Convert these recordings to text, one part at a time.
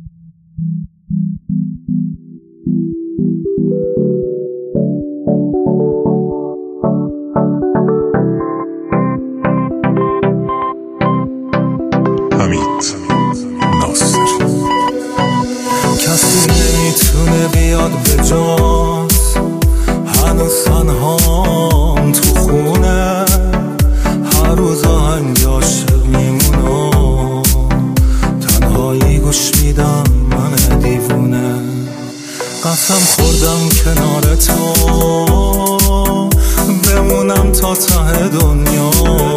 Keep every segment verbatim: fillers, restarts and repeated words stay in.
کسی نمیتونه بیاد به جات، هنوز تنهام تو خونه، هر روز آهنگ عاشق میمونم، تنهایی گوش میدم من دیوونه. قسم خوردم کنار تو بمونم تا ته دنیا،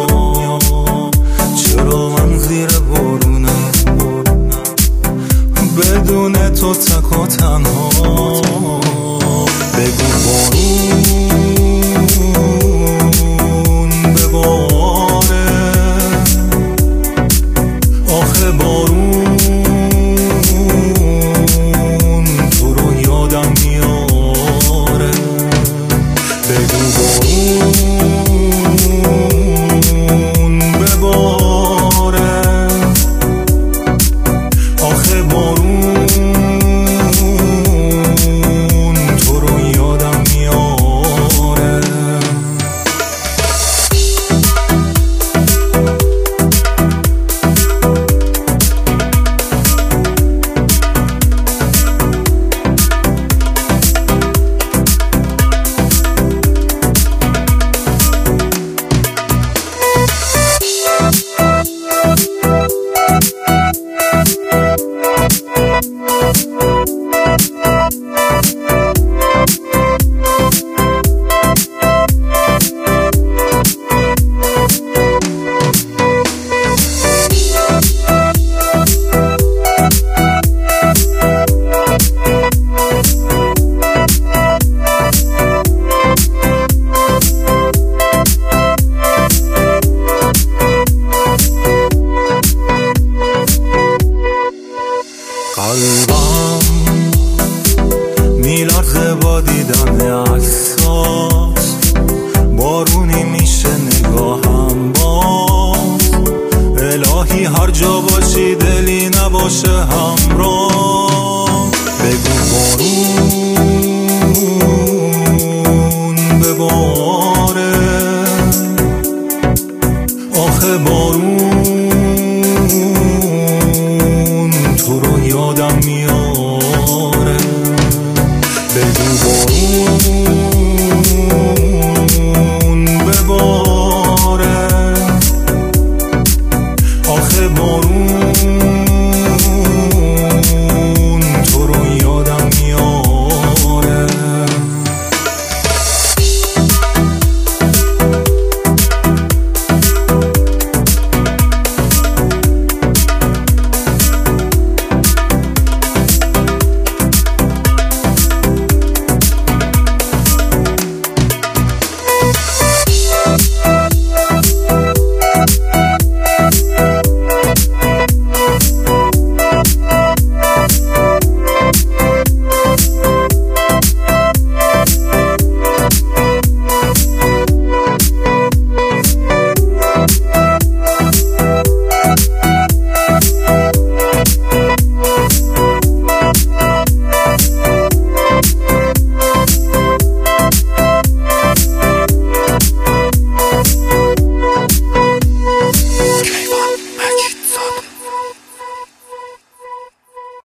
چرا من زیر بارونم بدون تو تک و تنها. بگو بارون بباره، آخه بارون تو رو یادم میاره. بگو بارون بباره، آخه بارون قلبم میلرزه با دیدن عکسات، بارونی میشه نگاهم باز. الهی هر جا باشی دلی نباشه همراه. بگو بارون بباره، آخه بارون